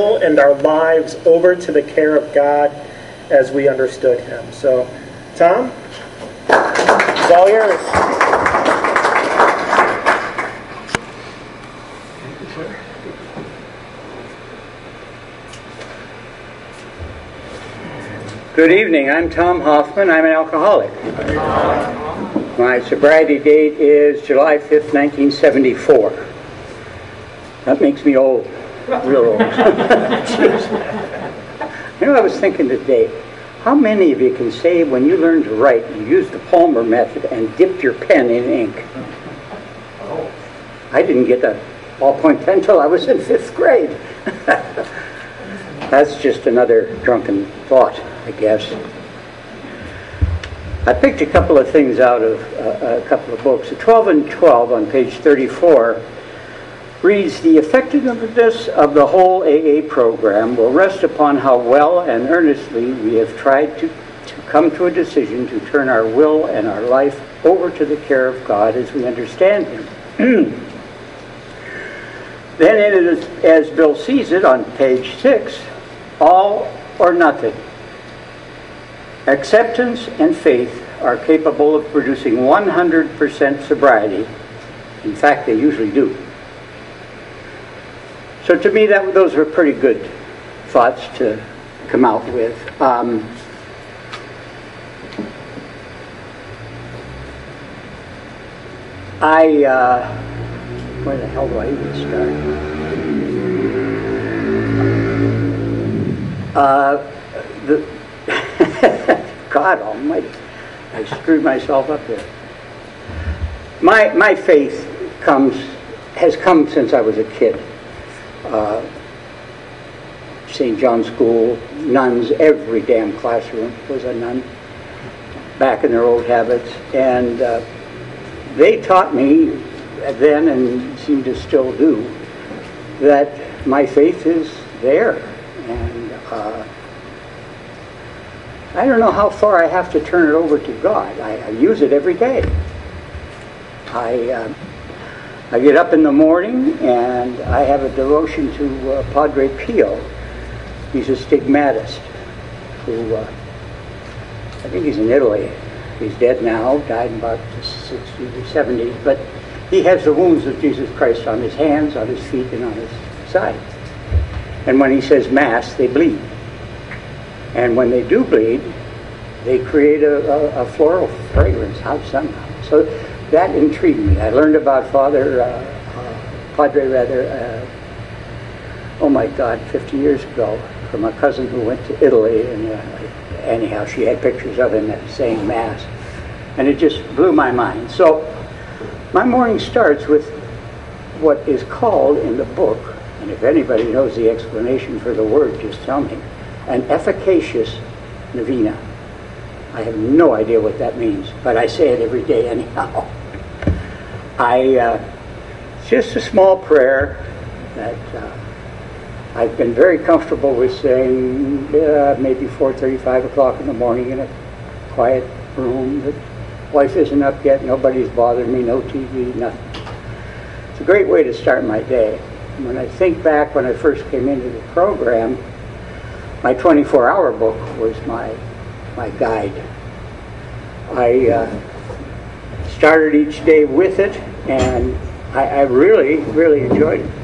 will and our lives over to the care of God as we understood Him. So, Tom, it's all yours. Good evening. I'm Tom Hoffman. I'm an alcoholic. My sobriety date is July 5th, 1974. That makes me old. Real old. You know, I was thinking today, how many of you can say when you learned to write, you used the Palmer method and dipped your pen in ink? I didn't get that ballpoint pen until I was in 5th grade. That's just another drunken thought, I guess. I picked a couple of things out of a couple of books. 12 and 12 on page 34 reads, "The effectiveness of the whole AA program will rest upon how well and earnestly we have tried to come to a decision to turn our will and our life over to the care of God as we understand Him." Then it is, as Bill sees it on page 6, all or nothing. Acceptance and faith are capable of producing 100% sobriety. In fact, they usually do. So to me, those were pretty good thoughts to come out with. Where the hell do I even start? God Almighty, I screwed myself up there. My faith has come since I was a kid. St. John's School, nuns, every damn classroom was a nun, back in their old habits, and they taught me then, and seem to still do, that my faith is there, and I don't know how far I have to turn it over to God. I use it every day. I get up in the morning and I have a devotion to Padre Pio. He's a stigmatist who, I think he's in Italy. He's dead now, died in about the 60s or 70s, but he has the wounds of Jesus Christ on his hands, on his feet, and on his side. And when he says Mass, they bleed. And when they do bleed, they create a floral fragrance somehow. So that intrigued me. I learned about oh my God, 50 years ago, from a cousin who went to Italy, and anyhow, she had pictures of him saying Mass, and it just blew my mind. So my morning starts with what is called in the book, and if anybody knows the explanation for the word, just tell me, an efficacious novena. I have no idea what that means, but I say it every day anyhow. It's just a small prayer that I've been very comfortable with saying maybe 4:30, 5 o'clock in the morning in a quiet room. The wife isn't up yet, nobody's bothering me, no TV, nothing. It's a great way to start my day. When I think back when I first came into the program, my 24-hour book was my guide. I started each day with it, and I really, really enjoyed it.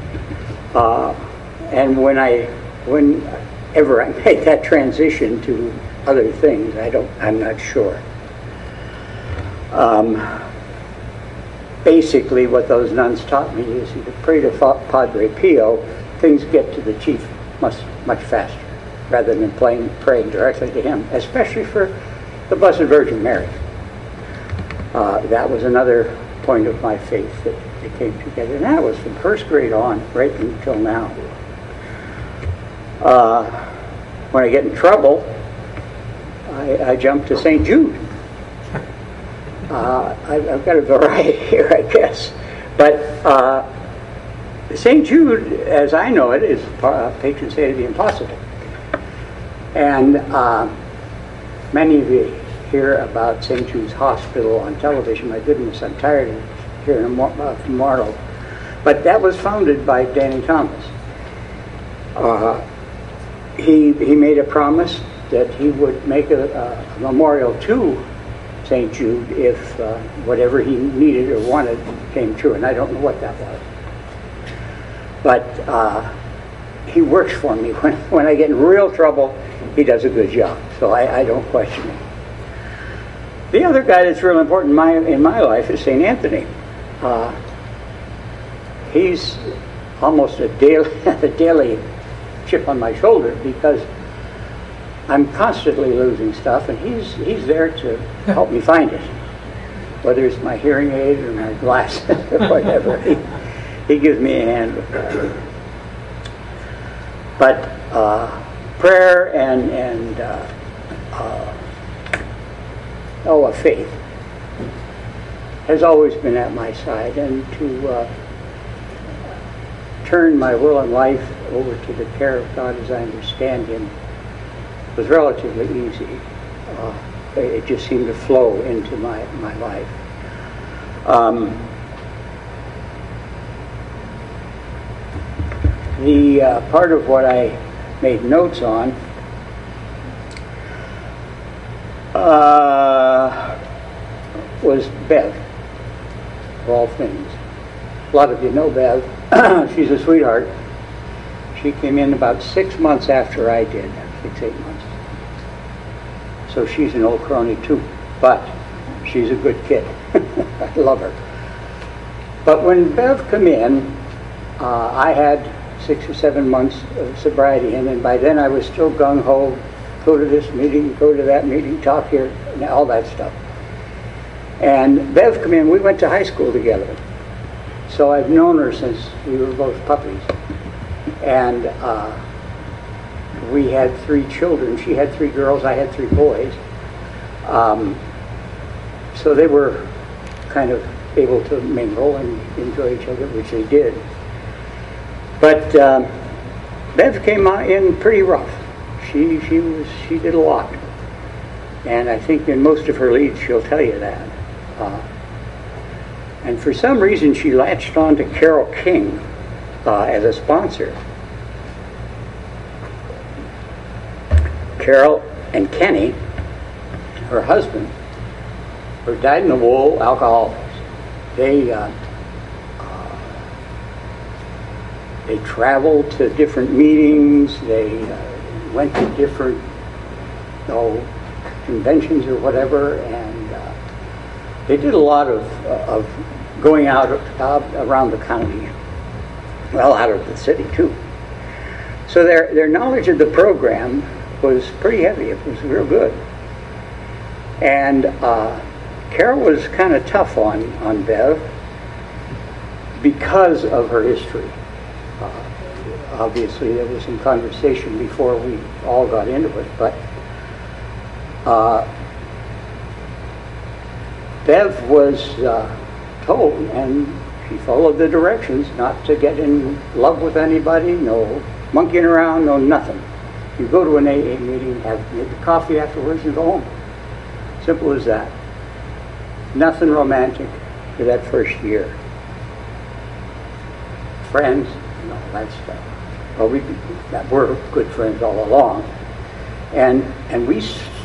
And whenever I made that transition to other things, I'm not sure. Basically, what those nuns taught me is you pray to Padre Pio, things get to the chief much faster, rather than praying directly to him, especially for the Blessed Virgin Mary. That was another point of my faith that they came together, and that was from first grade on, right until now. When I get in trouble, I jump to St. Jude. I've got a variety here, I guess. But St. Jude, as I know it, is patron saint of the impossible. And many of you hear about St. Jude's Hospital on television. My goodness, I'm tired of hearing tomorrow. But that was founded by Danny Thomas. He made a promise that he would make a memorial to St. Jude if whatever he needed or wanted came true, and I don't know what that was. But he works for me. When I get in real trouble, he does a good job, so I don't question him. The other guy that's real important in my life is St. Anthony. He's almost a daily chip on my shoulder because I'm constantly losing stuff, and he's there to help me find it. Whether it's my hearing aid or my glasses or whatever, he gives me a hand with that. But prayer and a faith has always been at my side, and to turn my will and life over to the care of God as I understand Him was relatively easy. It just seemed to flow into my life. The part of what I made notes on was Bev, of all things. A lot of you know Bev. She's a sweetheart. She came in about 6 months after I did, 8 months. So she's an old crony too, but she's a good kid. I love her. But when Bev came in, I had 6 or 7 months of sobriety in, and by then I was still gung-ho, go to this meeting, go to that meeting, talk here, and all that stuff. And Bev came in, we went to high school together. So I've known her since we were both puppies. And we had 3 children. She had 3 girls, I had 3 boys. So they were kind of able to mingle and enjoy each other, which they did. But Bev came in pretty rough. She did a lot. And I think in most of her leads she'll tell you that. And for some reason she latched on to Carole King as a sponsor. Carol and Kenny, her husband, were dyed-in-the-wool alcoholics. They traveled to different meetings. They went to different conventions or whatever, and they did a lot of going out around the county, well, out of the city too. So their knowledge of the program was pretty heavy. It was real good. And Carol was kind of tough on Bev because of her history. Obviously, there was some conversation before we all got into it, but Bev was told, and she followed the directions, not to get in love with anybody, no monkeying around, no nothing. You go to an AA meeting, make the coffee afterwards, and go home. Simple as that. Nothing romantic for that first year. Friends, and all that stuff. Well, we're good friends all along. And we,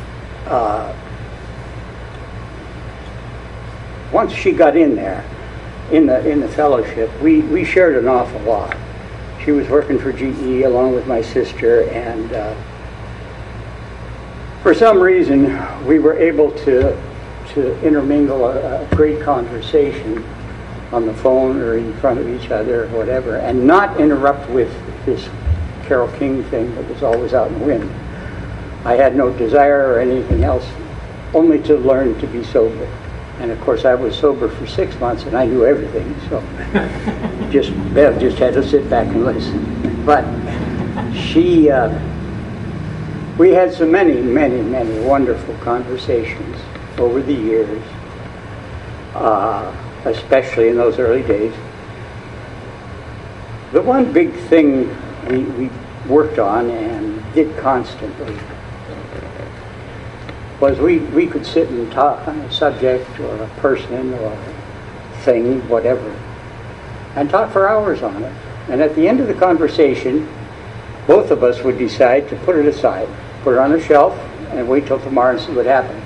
once she got in there, in the fellowship, we shared an awful lot. She was working for GE along with my sister, and for some reason we were able to intermingle a great conversation on the phone or in front of each other or whatever, and not interrupt with this Carole King thing that was always out in the wind. I had no desire or anything else, only to learn to be sober. And of course I was sober for 6 months and I knew everything, so Bev just had to sit back and listen. But we had so many wonderful conversations over the years, especially in those early days. The one big thing we worked on and did constantly was we could sit and talk on a subject or a person or a thing, whatever, and talk for hours on it. And at the end of the conversation, both of us would decide to put it aside, put it on a shelf, and wait till tomorrow and see what happens.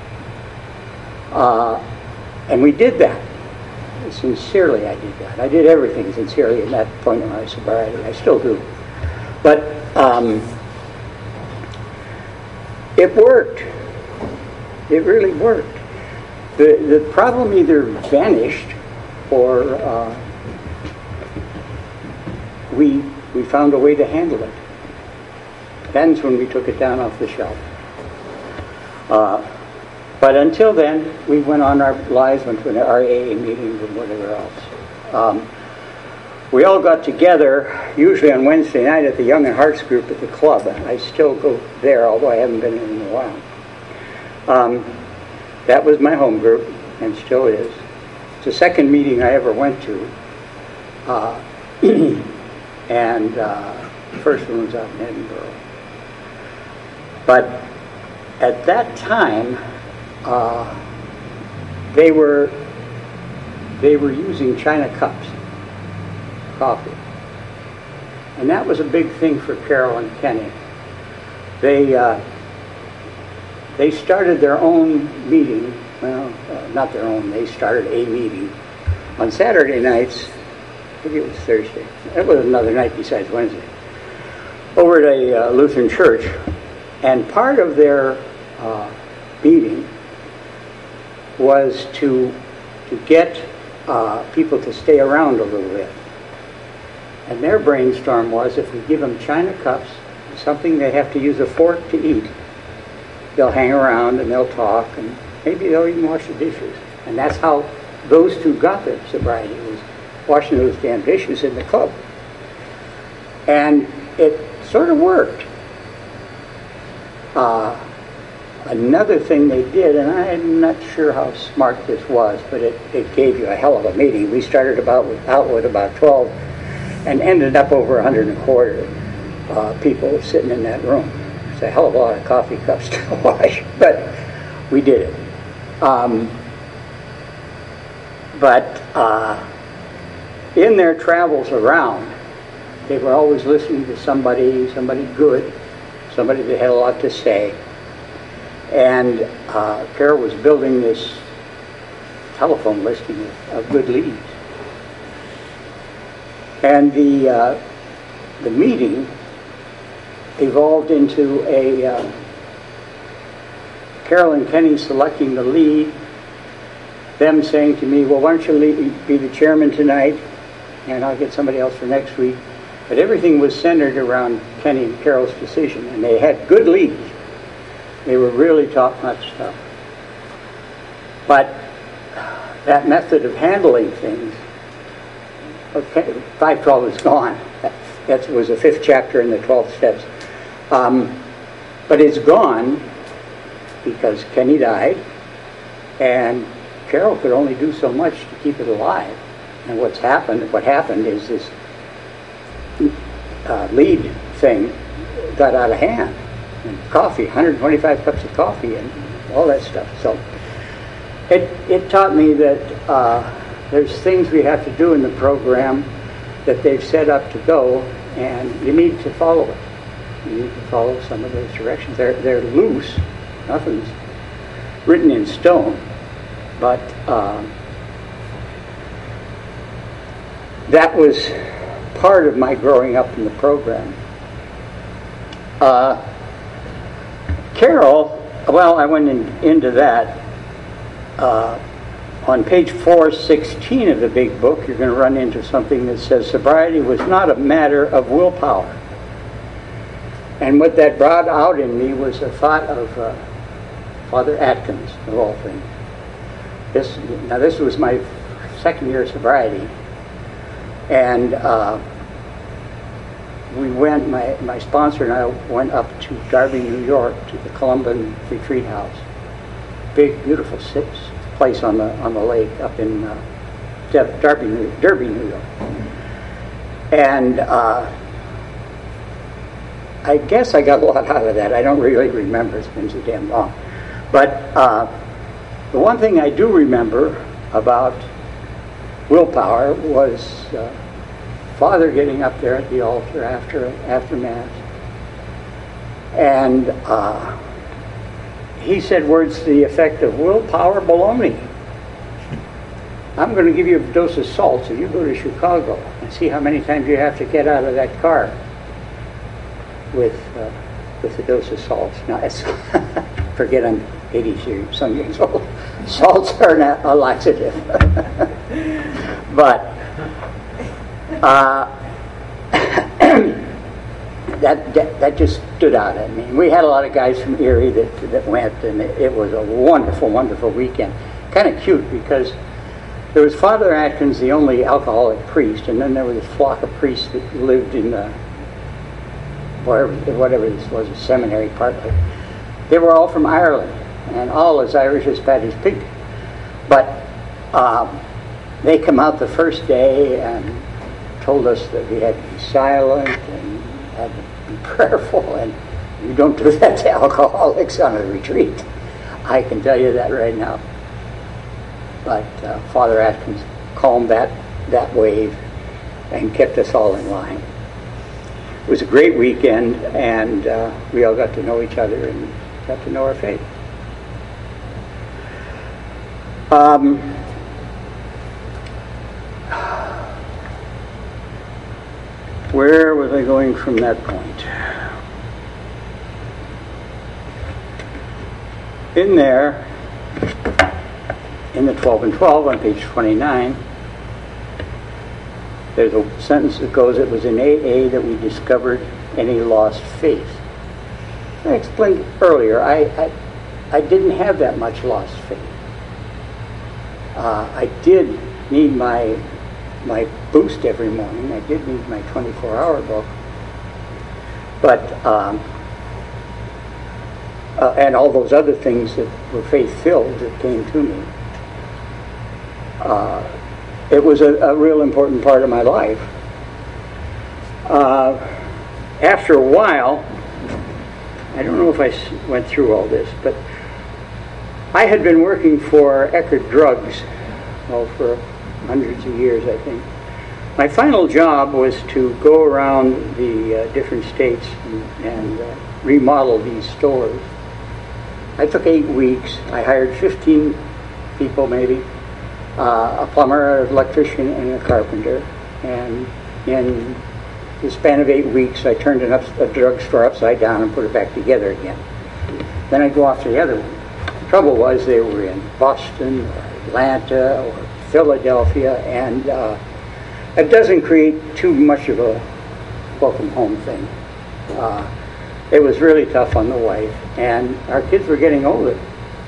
And we did that. Sincerely, I did that. I did everything sincerely at that point in my sobriety. I still do. But it worked. It really worked. The problem either vanished or we found a way to handle it. That's when we took it down off the shelf. But until then, we went on our lives, went to our AA meetings and whatever else. We all got together, usually on Wednesday night, at the Young and Hearts group at the club. I still go there, although I haven't been in a while. That was my home group, and still is. It's the second meeting I ever went to. And the first one was out in Edinburgh. But at that time, they were using China cups, coffee. And that was a big thing for Carol and Kenny. They started their own meeting, well, not their own, they started a meeting on Saturday nights. I think it was Thursday. It was another night besides Wednesday. Over at a Lutheran church. And part of their meeting was to get people to stay around a little bit. And their brainstorm was, if we give them China cups, something they have to use a fork to eat, they'll hang around and they'll talk, and maybe they'll even wash the dishes. And that's how those two got their sobriety, was washing those damn dishes in the club. And it sort of worked. Another thing they did, and I'm not sure how smart this was, but it gave you a hell of a meeting. We started out with about 12 and ended up over 125 people sitting in that room. It's a hell of a lot of coffee cups to wash, but we did it. But in their travels around, they were always listening to somebody good, somebody that had a lot to say. And Carol was building this telephone listing of good leads. And the meeting evolved into a Carol and Kenny selecting the lead, them saying to me, well, why don't you be the chairman tonight, and I'll get somebody else for next week. But everything was centered around Kenny and Carol's decision, and they had good leads. They were really top-notch stuff. But that method of handling things, okay, 512 is gone. That was the 5th chapter in the 12 steps. But it's gone because Kenny died, and Carol could only do so much to keep it alive. And what happened is this lead thing got out of hand. And coffee, 125 cups of coffee and all that stuff. So it taught me that there's things we have to do in the program that they've set up to go, and you need to follow it. You need to follow some of those directions. They're loose. Nothing's written in stone. But that was part of my growing up in the program. Carol, well, I went into that. On page 416 of the big book, you're going to run into something that says sobriety was not a matter of willpower. And what that brought out in me was a thought of Father Atkins, of all things. This was my second year of sobriety. And we went, my sponsor and I went up to Darby, New York, to the Columban Retreat House. Big, beautiful place on the lake up in Derby, New York. And I guess I got a lot out of that. I don't really remember. It's been so damn long. But the one thing I do remember about willpower was Father getting up there at the altar after Mass. And he said words to the effect of, willpower baloney. I'm going to give you a dose of salt so you go to Chicago and see how many times you have to get out of that car with a dose of salt. Now, forget I'm 80 some years old. Salts are not a laxative. But that just stood out at me. We had a lot of guys from Erie that went, and it was a wonderful, wonderful weekend. Kind of cute because there was Father Atkins, the only alcoholic priest, and then there was a flock of priests that lived in whatever this was, a seminary partly. They were all from Ireland, and all as Irish as bad as pig. But they come out the first day and told us that we had to be silent and had to be prayerful, and you don't do that to alcoholics on a retreat. I can tell you that right now. But Father Atkins calmed that wave and kept us all in line. It was a great weekend, and we all got to know each other and got to know our faith. Where was I going from that point? In there, in the 12 and 12 on page 29, there's a sentence that goes, it was in AA that we discovered any lost faith. I explained earlier, I didn't have that much lost faith. I did need my boost every morning. I did need my 24-hour book. But, and all those other things that were faith-filled that came to me. It was a real important part of my life. After a while, I don't know if I went through all this, but I had been working for Eckerd Drugs for hundreds of years, I think. My final job was to go around the different states and remodel these stores. I took 8 weeks. I hired 15 people maybe, a plumber, an electrician, and a carpenter. And in the span of 8 weeks, I turned a drugstore upside down and put it back together again. Then I'd go off to the other one. The trouble was they were in Boston or Atlanta or Philadelphia, and it doesn't create too much of a welcome home thing. It was really tough on the wife, and our kids were getting older.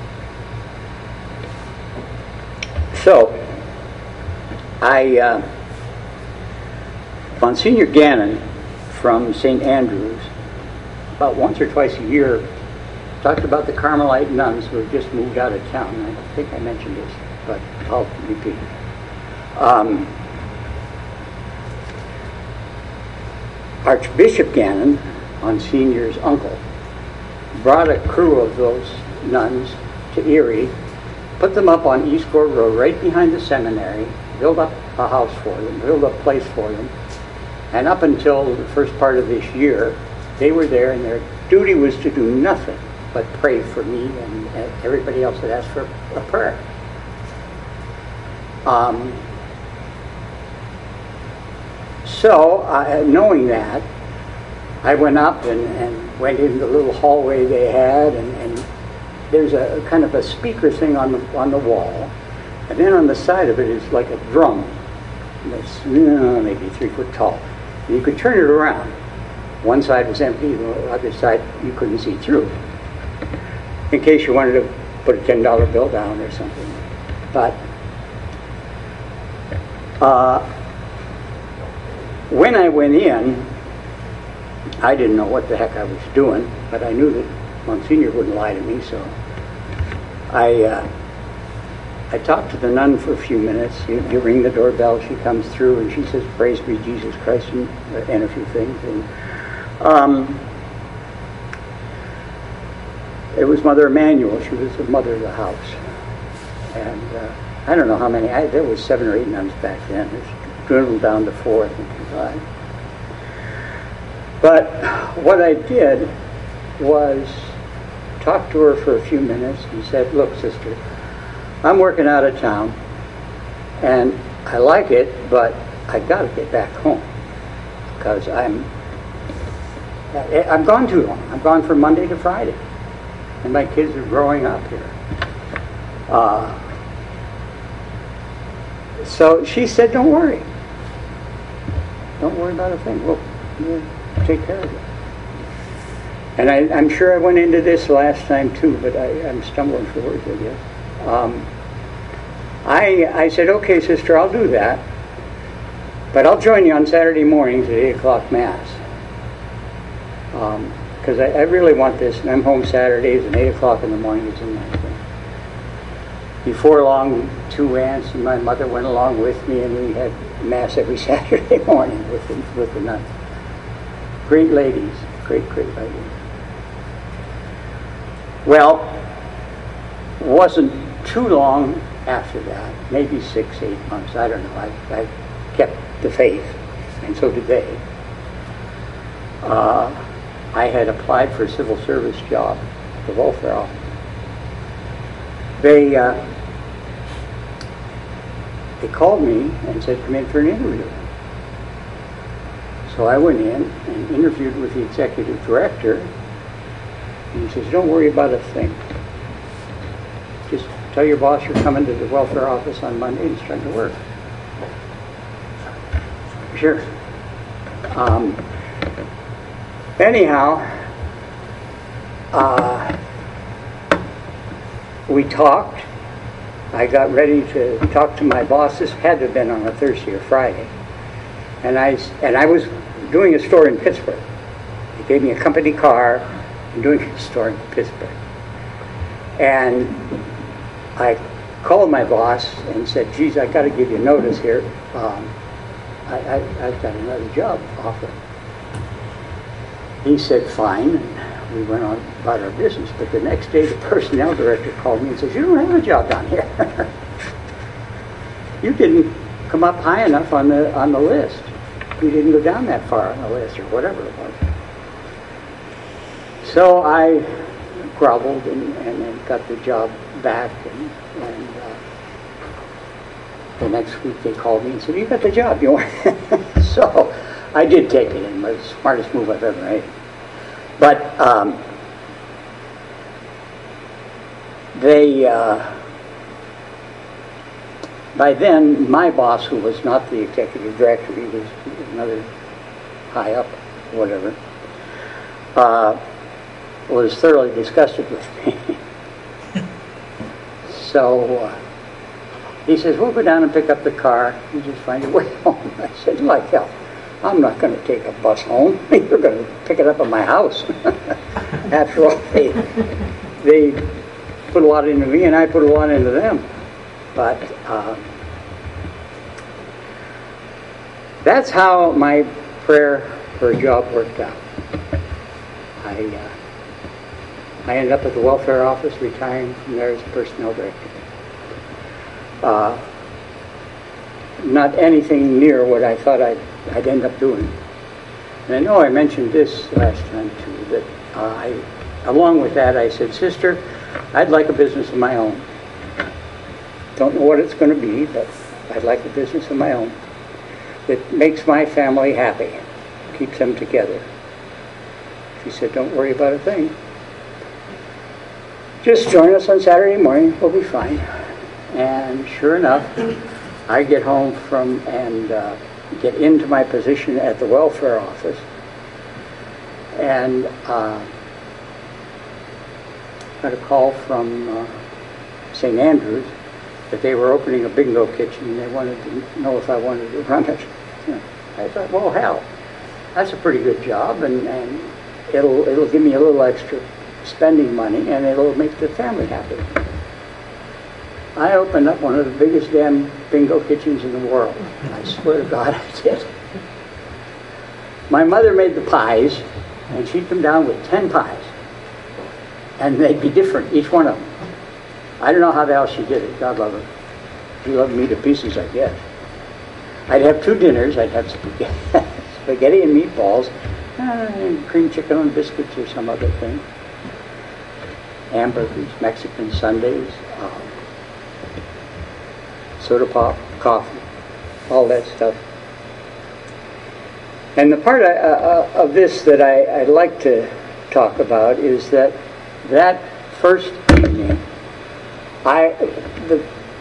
So, Monsignor Gannon from St. Andrews, about once or twice a year, talked about the Carmelite nuns who had just moved out of town. I think I mentioned this, but I'll repeat it. Archbishop Gannon, Monsignor's uncle, brought a crew of those nuns to Erie, put them up on East Gore Road right behind the seminary, built up a house for them, built up a place for them, and up until the first part of this year, they were there, and their duty was to do nothing but pray for me and everybody else that asked for a prayer. So, knowing that, I went up and went in the little hallway they had, and there's a kind of a speaker thing on the wall, and then on the side of it is like a drum that's maybe 3 foot tall. And you could turn it around. One side was empty, the other side you couldn't see through, in case you wanted to put a $10 bill down or something. But when I went in, I didn't know what the heck I was doing, but I knew that Monsignor wouldn't lie to me, so I talked to the nun for a few minutes. You ring the doorbell, she comes through, and she says, "Praise be Jesus Christ," and a few things. And it was Mother Emanuel. She was the mother of the house. And I don't know how many, there was 7 or 8 nuns back then. There's dwindled down to 4, I think, 5. But what I did was talk to her for a few minutes and said, look, sister, I'm working out of town, and I like it, but I got to get back home because I'm gone too long. I'm gone from Monday to Friday, and my kids are growing up here. So she said, don't worry. Don't worry about a thing. We'll take care of it. And I'm sure I went into this last time too, but I'm stumbling for words, I guess. I said, okay, sister, I'll do that. But I'll join you on Saturday mornings at 8 o'clock Mass. Because I really want this, and I'm home Saturdays, and 8 o'clock in the morning is a nice thing. Before long, 2 aunts and my mother went along with me, and we had Mass every Saturday morning with the nuns. Great ladies, great ladies. Well, wasn't too long after that, maybe 6, 8 months, I don't know. I kept the faith, and so did they. I had applied for a civil service job at the welfare office. They called me and said, come in for an interview. So I went in and interviewed with the executive director, and he says, don't worry about a thing. Just tell your boss you're coming to the welfare office on Monday and start to work. Sure. Anyhow, we talked. I got ready to talk to my boss. This had to have been on a Thursday or Friday. And I was doing a store in Pittsburgh. They gave me a company car and doing a store in Pittsburgh. And I called my boss and said, geez, I got to give you notice here. I've got another job offer. He said, fine. And we went on about our business. But the next day, the personnel director called me and says, you don't have a job down here. You didn't come up high enough on the list. You didn't go down that far on the list, or whatever it was. So I groveled and then got the job back. And the next week they called me and said, you got the job, you want it? So I did take it, and it was the smartest move I've ever made. But by then, my boss, who was not the executive director, he was another high up, whatever, was thoroughly disgusted with me. So he says, we'll go down and pick up the car. You just find your way home. I said, like hell, I'm not going to take a bus home. You're going to pick it up at my house. After all, they put a lot into me, and I put a lot into them. But that's how my prayer for a job worked out. I ended up at the welfare office, retiring from there as a personnel director. Not anything near what I thought I'd end up doing. And I know I mentioned this last time too, that along with that I said, sister, I'd like a business of my own. Don't know what it's going to be, but I'd like a business of my own that makes my family happy, keeps them together. She said, don't worry about a thing. Just join us on Saturday morning, we'll be fine. And sure enough, I get home from and get into my position at the welfare office, and got a call from St. Andrews that they were opening a bingo kitchen, and they wanted to know if I wanted to run it. I thought, well, hell, that's a pretty good job, and it'll give me a little extra spending money, and it'll make the family happy. I opened up one of the biggest damn bingo kitchens in the world. I swear to God I did. My mother made the pies, and she'd come down with 10 pies. And they'd be different, each one of them. I don't know how the hell she did it. God love her. She loved me to pieces, I guess. I'd have 2 dinners. I'd have spaghetti and meatballs, and cream chicken and biscuits or some other thing. Hamburgers, Mexican Sundays, soda pop, coffee, all that stuff. And the part of this that I'd like to talk about is that first evening, the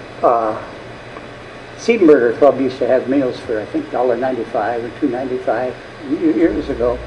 Siebenberger Club used to have meals for, I think, $1.95 or $2.95 years ago.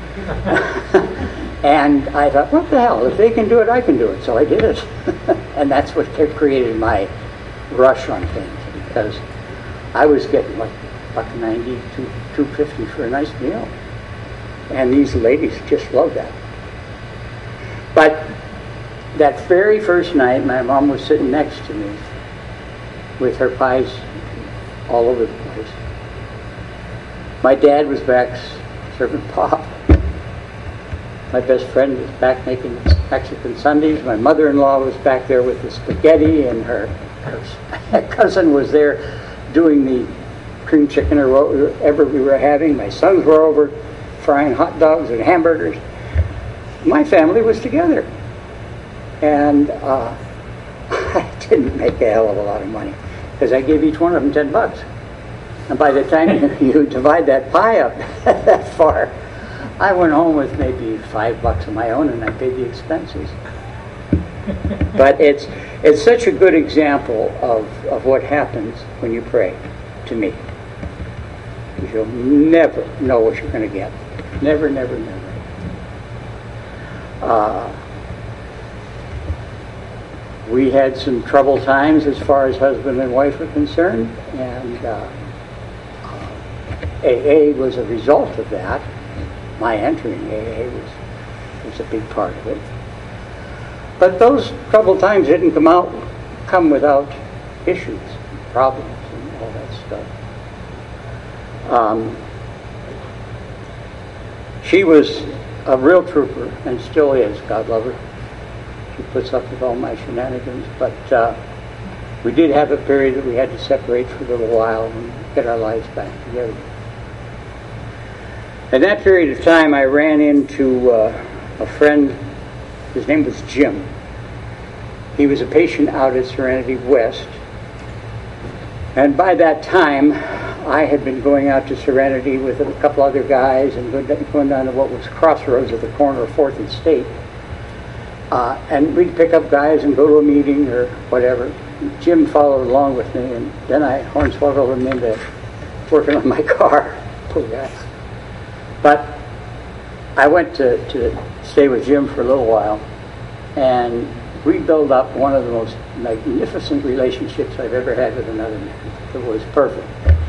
And I thought, what the hell? If they can do it, I can do it. So I did it. And that's what created my rush on things, because I was getting like $1.90 to $2.50 for a nice meal. And these ladies just loved that. But that very first night, my mom was sitting next to me with her pies all over the place. My dad was back serving pop. My best friend was back making Mexican Sundays. My mother-in-law was back there with the spaghetti, and her cousin was there doing the cream chicken or whatever we were having. My sons were over frying hot dogs and hamburgers. My family was together. And I didn't make a hell of a lot of money, because I gave each one of them $10. And by the time you divide that pie up that far, I went home with maybe $5 of my own, and I paid the expenses. But it's such a good example of what happens when you pray, to me. You'll never know what you're going to get. Never, never, never. We had some troubled times as far as husband and wife are concerned, and AA was a result of that. My entering AA was a big part of it. But those troubled times didn't come without issues, problems, and all that stuff. She was a real trooper, and still is, God love her. She puts up with all my shenanigans, but we did have a period that we had to separate for a little while and get our lives back together. In that period of time, I ran into a friend. His name was Jim. He was a patient out at Serenity West. And by that time, I had been going out to Serenity with a couple other guys and going down to what was Crossroads at the corner of 4th and State. And we'd pick up guys and go to a meeting or whatever. Jim followed along with me, and then I hornswoggled him into working on my car. Poor guy. But I went to stay with Jim for a little while, and we built up one of the most magnificent relationships I've ever had with another man. It was perfect.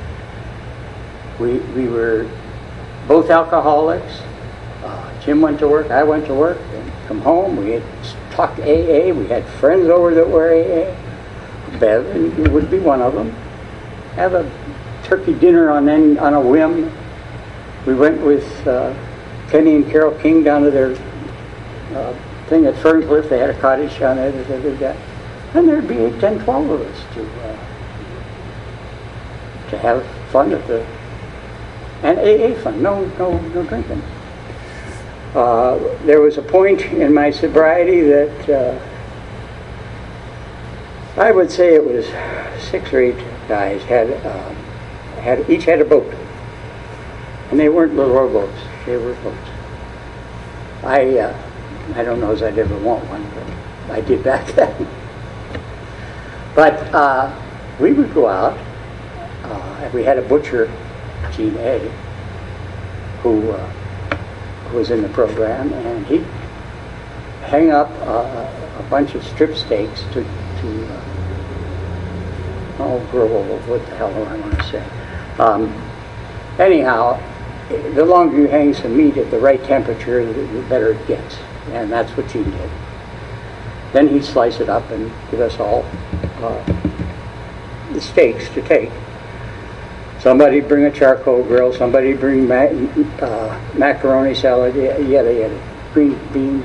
We were both alcoholics. Jim went to work, I went to work, and come home. We had talked AA. We had friends over that were AA. Bev would be one of them. Have a turkey dinner on a whim. We went with Kenny and Carol King down to their thing at Ferncliff. They had a cottage down there that they did that. And there'd be 8, 10, 12 of us to have fun at the... And AA fun, no drinking. There was a point in my sobriety that I would say it was 6 or 8 guys each had a boat. And they weren't little rowboats, they were boats. I don't know as I'd ever want one, but I did back then. But we would go out. We had a butcher, Gene A, who was in the program, and he'd hang up a bunch of strip steaks to grill, what the hell do I want to say? Anyhow, the longer you hang some meat at the right temperature, the better it gets. And that's what Gene did. Then he'd slice it up and give us all the steaks to take. Somebody bring a charcoal grill, somebody bring macaroni salad, yada, green beans,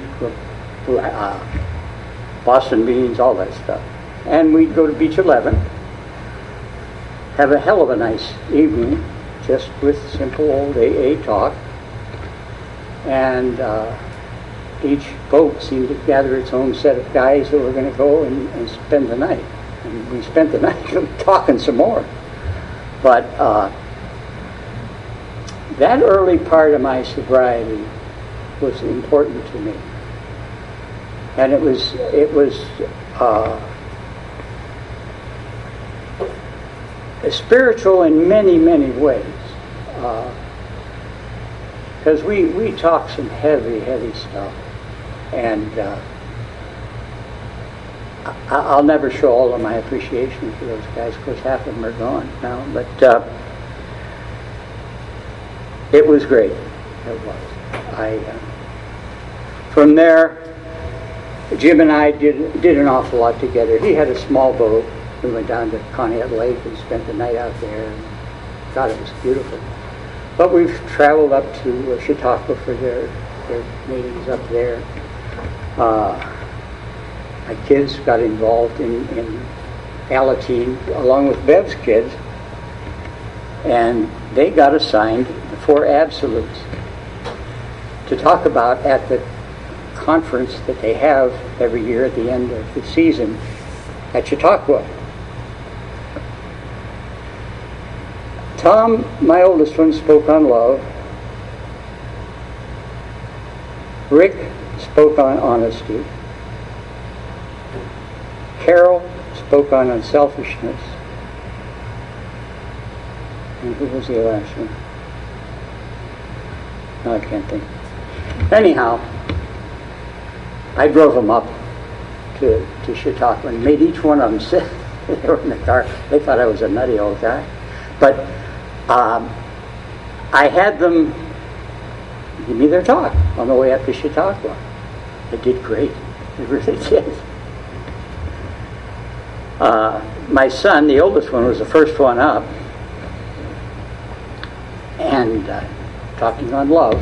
Boston beans, all that stuff. And we'd go to Beach 11, have a hell of a nice evening, just with simple old AA talk. And each boat seemed to gather its own set of guys that were going to go and spend the night. And we spent the night talking some more. But that early part of my sobriety was important to me. And it was spiritual in many, many ways. Because we talk some heavy, heavy stuff. And I'll never show all of my appreciation for those guys. Of course, half of them are gone now. But it was great. It was. From there, Jim and I did an awful lot together. He had a small boat. We went down to Conneaut Lake and spent the night out there. And God, it was beautiful. But we've traveled up to Chautauqua for their meetings up there. My kids got involved in Alateen along with Bev's kids, and they got assigned the 4 absolutes to talk about at the conference that they have every year at the end of the season at Chautauqua. Tom, my oldest one, spoke on love. Rick spoke on honesty. Carol spoke on unselfishness. And who was the last one? No, I can't think. Anyhow, I drove them up to Chautauqua and made each one of them sit. They were in the car. They thought I was a nutty old guy. But I had them give me their talk on the way up to Chautauqua. They did great. They really did. My son, the oldest one, was the first one up, and talking on love.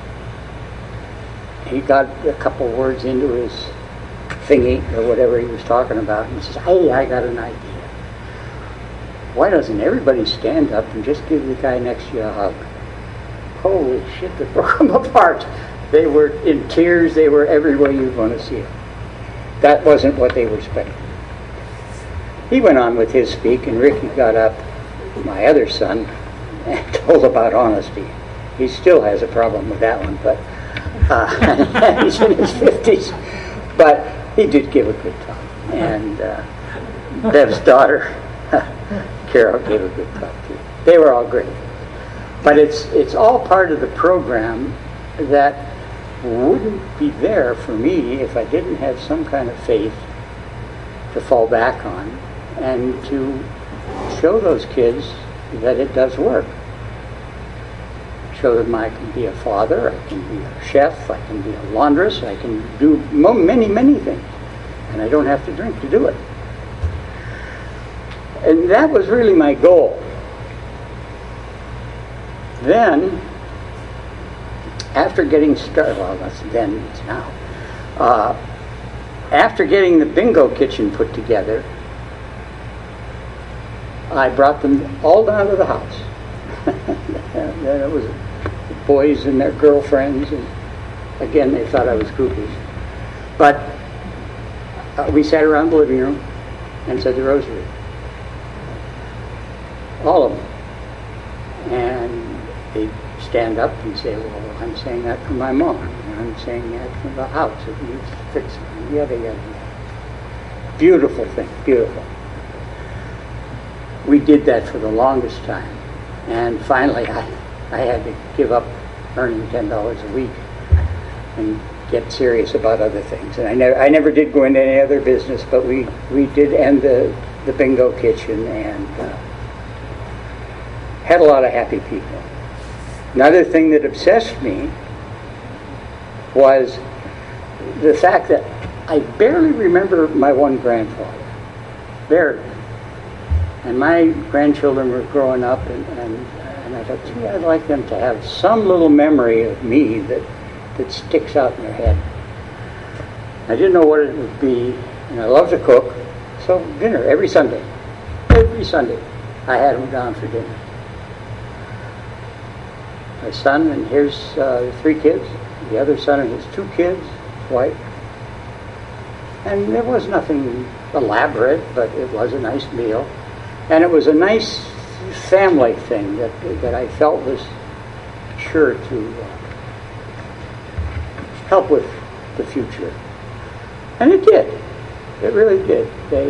He got a couple words into his thingy or whatever he was talking about, and he says, "Hey, I got an idea. Why doesn't everybody stand up and just give the guy next to you a hug?" Holy shit, that broke them apart. They were in tears. They were every way you'd want to see it. That wasn't what they were expecting. He went on with his speak, and Ricky got up, my other son, and told about honesty. He still has a problem with that one, but he's in his 50s. But he did give a good talk. And Bev's daughter, Carol, gave a good talk too. They were all great. But it's all part of the program that wouldn't be there for me if I didn't have some kind of faith to fall back on and to show those kids that it does work. Show them I can be a father, I can be a chef, I can be a laundress, I can do many, many things. And I don't have to drink to do it. And that was really my goal. Then, after getting started, well, that's then, it's now. After getting the bingo kitchen put together, I brought them all down to the house. And it was the boys and their girlfriends, and again, they thought I was groupies. But we sat around the living room and said the rosary. All of them. And they'd stand up and say, "Well, I'm saying that for my mom, and I'm saying that for the house that needs fixing," and yada, yada, yada. Beautiful thing, beautiful. We did that for the longest time. And finally, I had to give up earning $10 a week and get serious about other things. And I never did go into any other business, but we did end the bingo kitchen and had a lot of happy people. Another thing that obsessed me was the fact that I barely remember my one grandfather. Barely. And my grandchildren were growing up, and I thought, gee, I'd like them to have some little memory of me that sticks out in their head. I didn't know what it would be, and I love to cook, so dinner every Sunday. Every Sunday. I had them down for dinner. My son and his 3 kids, the other son and his 2 kids, his wife. And there was nothing elaborate, but it was a nice meal. And it was a nice family thing that I felt was sure to help with the future. And it did. It really did.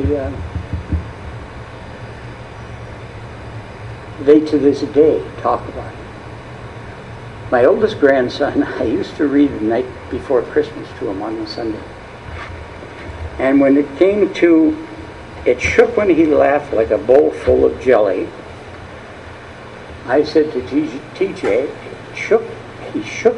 They to this day talk about it. My oldest grandson, I used to read the night before Christmas to him on a Sunday. And when it came to, it shook when he laughed like a bowl full of jelly, I said to TJ, he shook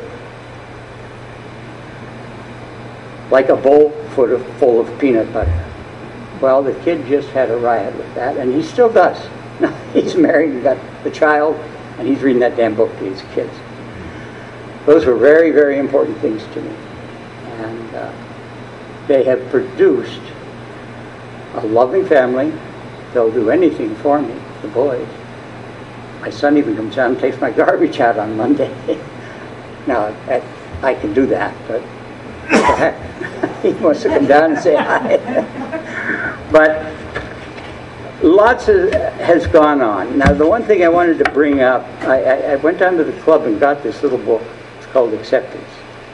like a bowl full of peanut butter. Well, the kid just had a riot with that, and he still does. He's married and got a child, and he's reading that damn book to his kids. Those were very, very important things to me. And they have produced a loving family. They'll do anything for me, the boys. My son even comes down and takes my garbage out on Monday. Now, I can do that, but he wants to come down and say hi. But lots has gone on. Now, the one thing I wanted to bring up, I went down to the club and got this little book. It's called Acceptance.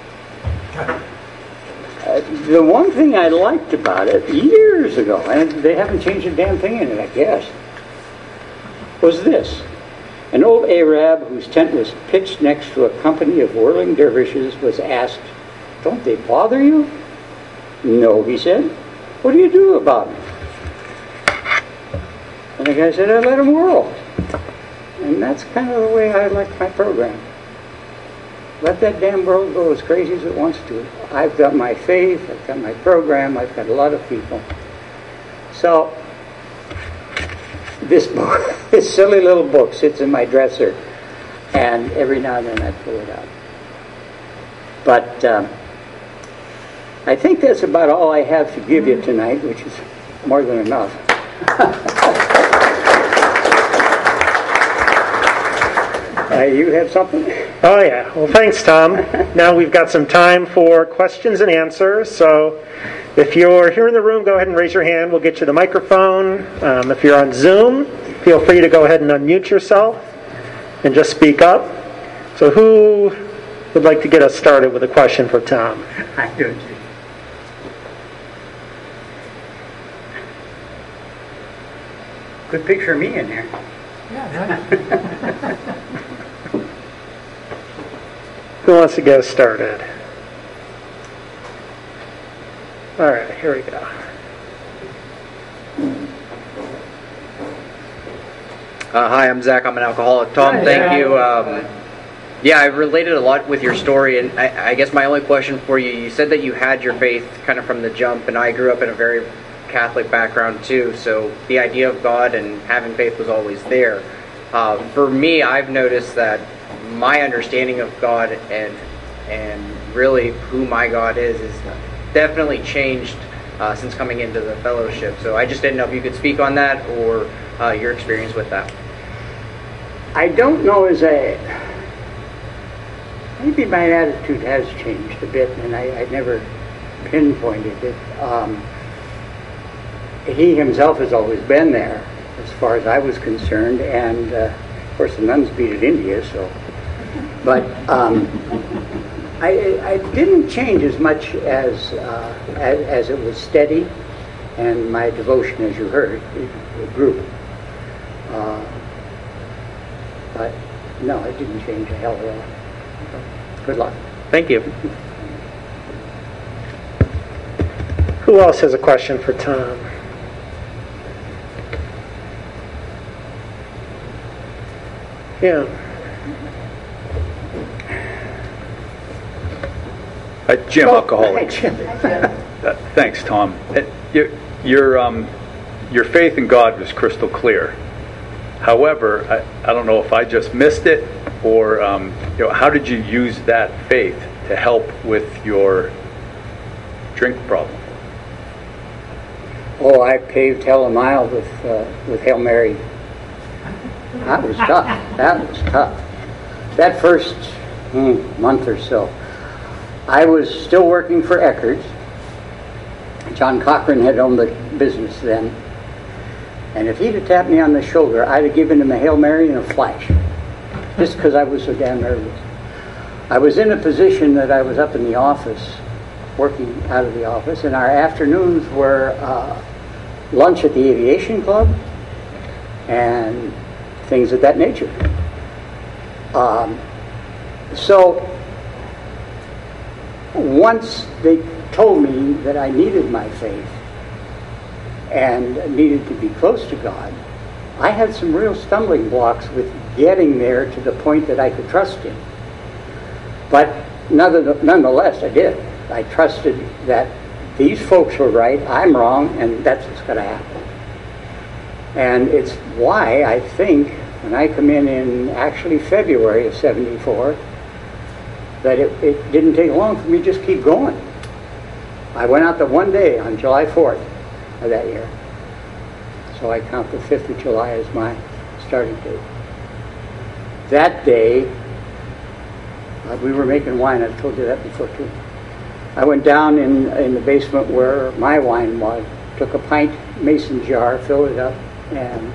The one thing I liked about it years ago, and they haven't changed a damn thing in it, I guess, was this. An old Arab whose tent was pitched next to a company of whirling dervishes was asked, "Don't they bother you?" "No," he said. "What do you do about them?" And the guy said, "I let them whirl." And that's kind of the way I like my program. Let that damn world go as crazy as it wants to. I've got my faith, I've got my program, I've got a lot of people. So, this book, this silly little book sits in my dresser, and every now and then I pull it out. But I think that's about all I have to give you tonight, which is more than enough. You have something? Oh, yeah. Well, thanks, Tom. Now we've got some time for questions and answers. So if you're here in the room, go ahead and raise your hand. We'll get you the microphone. If you're on Zoom, feel free to go ahead and unmute yourself and just speak up. So who would like to get us started with a question for Tom? I do. Good picture of me in there. Yeah, Who wants to get us started? All right, here we go. Hi, I'm Zach. I'm an alcoholic. Tom, Hi, thank Zach. you. Yeah, I related a lot with your story, and I guess my only question for you, you said that you had your faith kind of from the jump, and I grew up in a very Catholic background too, so the idea of God and having faith was always there. For me, I've noticed that my understanding of God and really who my God is definitely changed since coming into the fellowship. So I just didn't know if you could speak on that or your experience with that. I don't know maybe my attitude has changed a bit, and I never pinpointed it. He himself has always been there, as far as I was concerned, and of course the nuns beat it India, so. But I didn't change as much as it was steady, and my devotion, as you heard, it grew. But no, it didn't change a hell of a lot. Good luck. Thank you. Who else has a question for Tom? Yeah. Jim, alcoholic. Hi, Jim. Thanks, Tom. Your faith in God was crystal clear. However, I don't know if I just missed it, or how did you use that faith to help with your drink problem? Oh, I paved hell a mile with Hail Mary That was tough. That was tough. That first month or so, I was still working for Eckerd's. John Cochran had owned the business then. And if he'd have tapped me on the shoulder, I'd have given him a Hail Mary in a flash. Just because I was so damn nervous. I was in a position that I was up in the office, working out of the office, and our afternoons were lunch at the Aviation Club and things of that nature. So once they told me that I needed my faith and needed to be close to God, I had some real stumbling blocks with getting there to the point that I could trust Him. But nonetheless, I did. I trusted that these folks were right, I'm wrong, and that's what's going to happen. And it's why I think when I come in actually February of '74, that it didn't take long for me to just keep going. I went out the one day on July 4th of that year. So I count the 5th of July as my starting date. That day, we were making wine. I've told you that before too. I went down in the basement where my wine was, took a pint mason jar, filled it up, and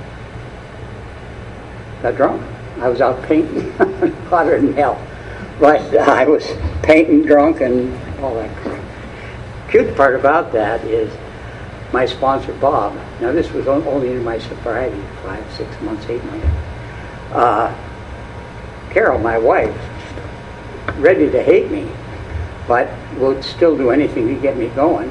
got drunk. I was out painting, hotter than hell. But I was painting, drunk, and all that crap. Cute part about that is my sponsor, Bob. Now, this was only in my sobriety, 5, 6 months, 8 months. Carol, my wife, ready to hate me, but would still do anything to get me going.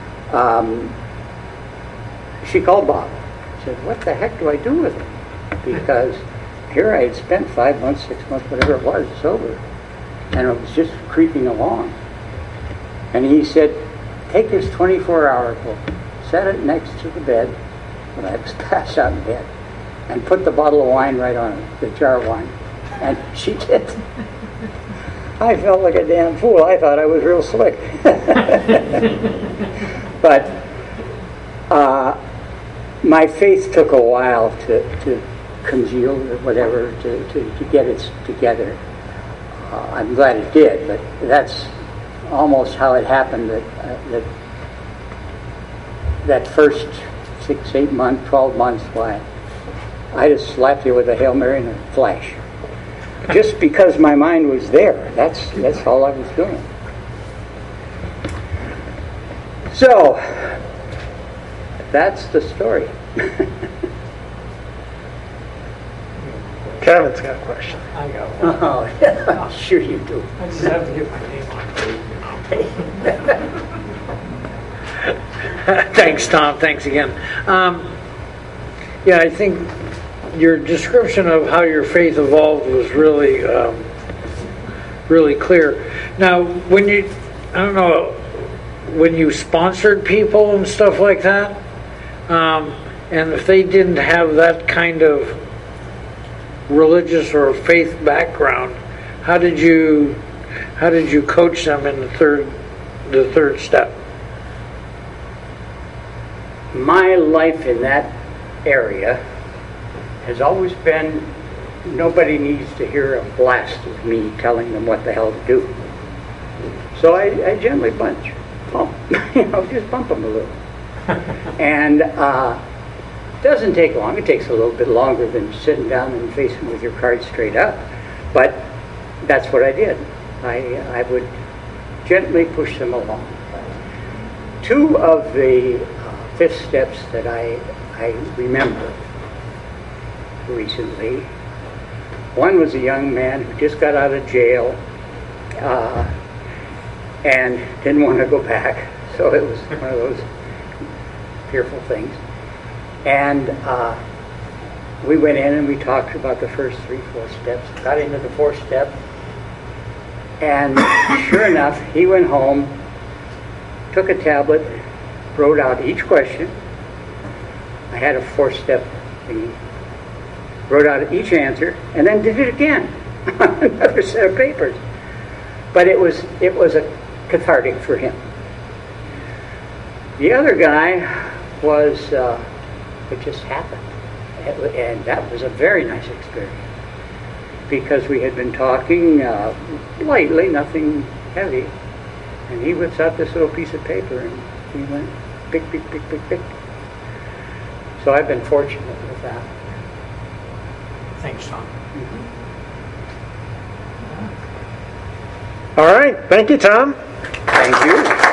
She called Bob. Said, "What the heck do I do with it?" Because here I had spent 5 months, 6 months, whatever it was, sober, and it was just creeping along. And he said, "Take this 24-hour book, set it next to the bed," when I was passed out in bed, "and put the bottle of wine right on it, the jar of wine." And she did. I felt like a damn fool. I thought I was real slick. But my faith took a while to congeal or whatever, to get it together. I'm glad it did, but that's almost how it happened, that first 6, 8 months, 12 months, why I just slapped you with a Hail Mary in a flash. Just because my mind was there. That's all I was doing. So, that's the story. Kevin's got a question. I got one. Oh, yeah, sure you do. I just have to get my name on it. Thanks, Tom. Thanks again. Yeah, I think your description of how your faith evolved was really, really clear. Now, when you sponsored people and stuff like that, and if they didn't have that kind of religious or faith background, how did you coach them in the third step? My life in that area has always been, nobody needs to hear a blast of me telling them what the hell to do. So I gently bump, just bump them a little. And it doesn't take long. It takes a little bit longer than sitting down and facing with your cards straight up. But that's what I did. I would gently push them along. 2 of the 5th steps that I remember recently. One was a young man who just got out of jail and didn't want to go back. So it was one of those fearful things. And we went in and we talked about the first 3, 4 steps, got into the 4th step, and sure enough, he went home, took a tablet, wrote out each question. I had a 4th step thingy. Wrote out each answer, and then did it again on another set of papers. But it was a cathartic for him. The other guy was, it just happened. And that was a very nice experience because we had been talking lightly, nothing heavy. And he whips out this little piece of paper and he went, pick, pick, pick, pick, pick. So I've been fortunate with that. Thanks, Tom. All right. Thank you, Tom. Thank you.